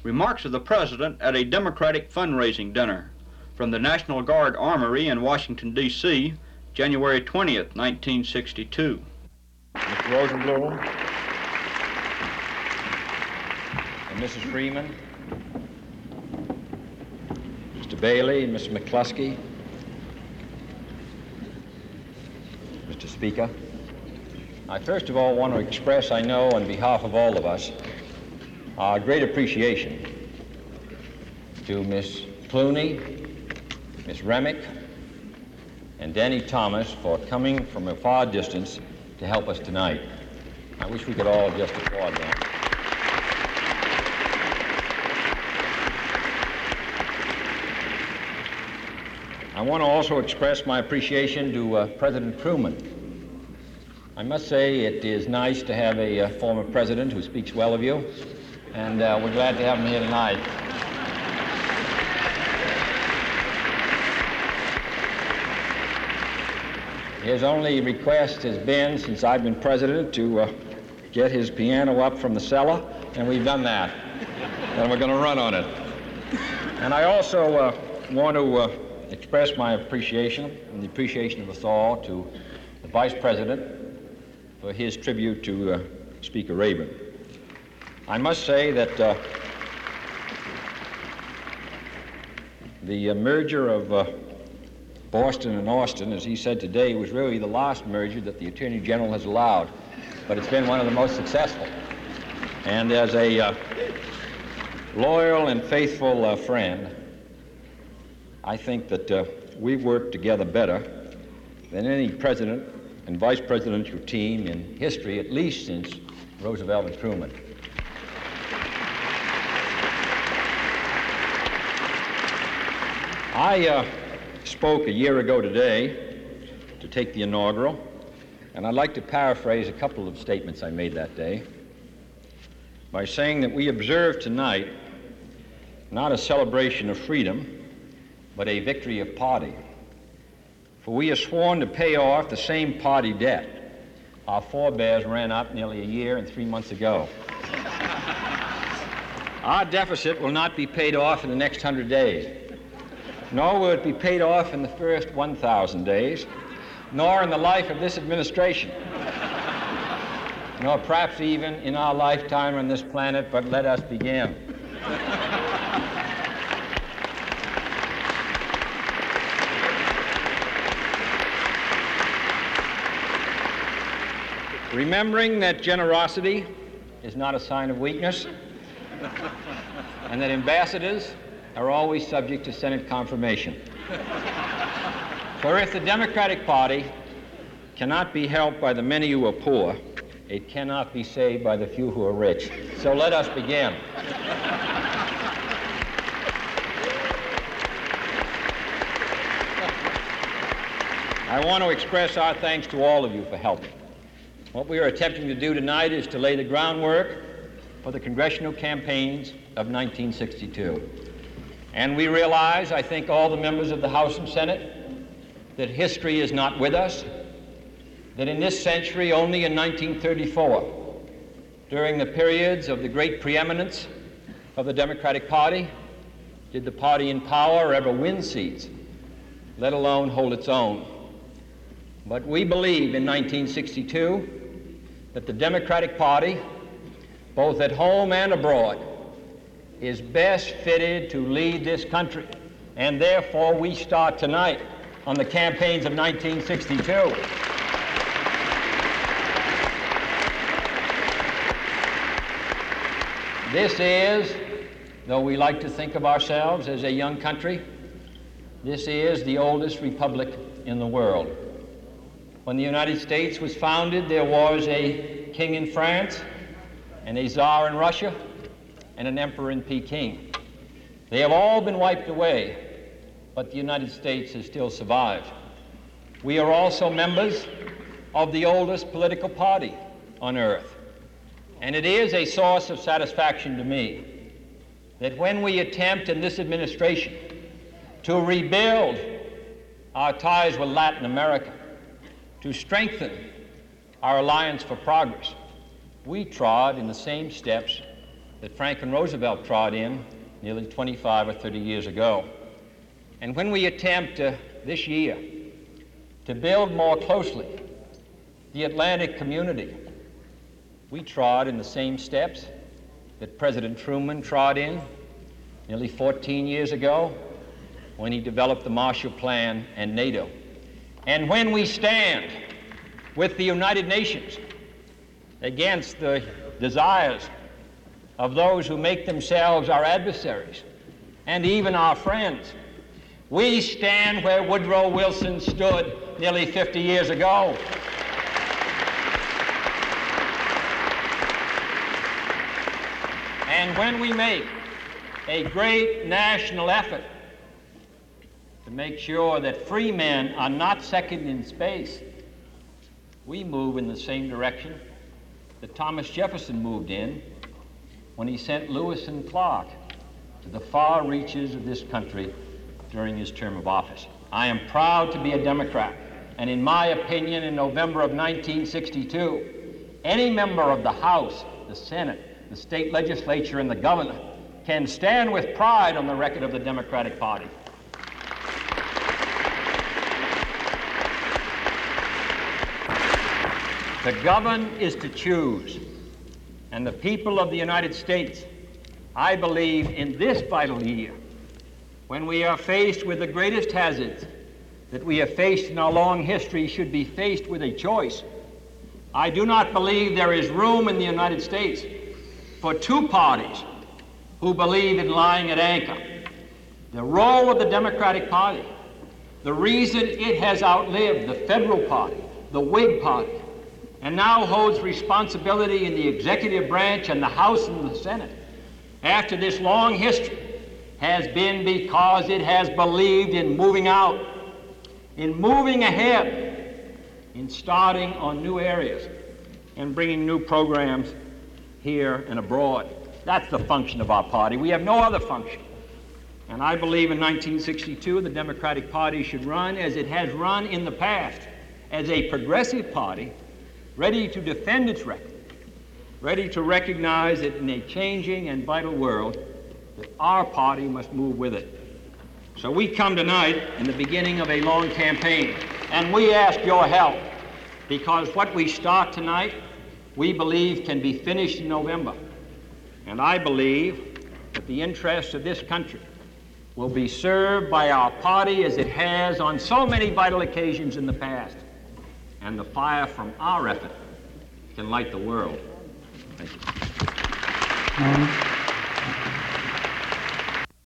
Remarks of the President at a Democratic fundraising dinner from the National Guard Armory in Washington, D.C., January 20th, 1962. Mr. Rosenblum and Mrs. Freeman, Mr. Bailey and Mr. McCluskey, Mr. Speaker, I first of all want to express, I know on behalf of all of us, our great appreciation to Miss Clooney, Miss Remick, and Danny Thomas for coming from a far distance to help us tonight. I wish we could all just applaud them. I want to also express my appreciation to President Truman. I must say it is nice to have a former president who speaks well of you, and we're glad to have him here tonight. His only request has been, since I've been president, to get his piano up from the cellar, and we've done that. And we're going to run on it. And I also want to express my appreciation and the appreciation of us all to the Vice President for his tribute to Speaker Rayburn. I must say that the merger of Boston and Austin, as he said today, was really the last merger that the Attorney General has allowed, but it's been one of the most successful. And as a loyal and faithful friend, I think that we've worked together better than any president and vice presidential team in history, at least since Roosevelt and Truman. I spoke a year ago today to take the inaugural, and I'd like to paraphrase a couple of statements I made that day by saying that we observe tonight not a celebration of freedom, but a victory of party. For we are sworn to pay off the same party debt our forebears ran up nearly a year and 3 months ago. Our deficit will not be paid off in the next 100 days. Nor will it be paid off in the first 1,000 days, nor in the life of this administration, nor perhaps even in our lifetime on this planet, but let us begin. Remembering that generosity is not a sign of weakness, and that ambassadors are always subject to Senate confirmation. For if the Democratic Party cannot be helped by the many who are poor, it cannot be saved by the few who are rich. So let us begin. I want to express our thanks to all of you for helping. What we are attempting to do tonight is to lay the groundwork for the congressional campaigns of 1962. And we realize, I think all the members of the House and Senate, that history is not with us, that in this century, only in 1934, during the periods of the great preeminence of the Democratic Party, did the party in power ever win seats, let alone hold its own. But we believe in 1962 that the Democratic Party, both at home and abroad, is best fitted to lead this country, and therefore we start tonight on the campaigns of 1962. This is, though we like to think of ourselves as a young country, this is the oldest republic in the world. When the United States was founded, there was a king in France and a czar in Russia and an emperor in Peking. They have all been wiped away, but the United States has still survived. We are also members of the oldest political party on earth. And it is a source of satisfaction to me that when we attempt in this administration to rebuild our ties with Latin America, to strengthen our alliance for progress, we trod in the same steps that Franklin Roosevelt trod in nearly 25 or 30 years ago. And when we attempt this year to build more closely the Atlantic community, we trod in the same steps that President Truman trod in nearly 14 years ago when he developed the Marshall Plan and NATO. And when we stand with the United Nations against the desires of those who make themselves our adversaries and even our friends, we stand where Woodrow Wilson stood nearly 50 years ago. And when we make a great national effort to make sure that free men are not second in space, we move in the same direction that Thomas Jefferson moved in when he sent Lewis and Clark to the far reaches of this country during his term of office. I am proud to be a Democrat, and in my opinion, in November of 1962, any member of the House, the Senate, the state legislature, and the governor can stand with pride on the record of the Democratic Party. To govern is to choose, and the people of the United States, I believe, in this vital year, when we are faced with the greatest hazards that we have faced in our long history, should be faced with a choice. I do not believe there is room in the United States for two parties who believe in lying at anchor. The role of the Democratic Party, the reason it has outlived the Federal Party, the Whig Party, and now holds responsibility in the executive branch and the House and the Senate, after this long history, has been because it has believed in moving out, in moving ahead, in starting on new areas, and bringing new programs here and abroad. That's the function of our party. We have no other function. And I believe in 1962 the Democratic Party should run as it has run in the past, as a progressive party, ready to defend its record, ready to recognize that in a changing and vital world, that our party must move with it. So we come tonight in the beginning of a long campaign, and we ask your help, because what we start tonight, we believe can be finished in November. And I believe that the interests of this country will be served by our party as it has on so many vital occasions in the past. And the fire from our effort can light the world. Thank you.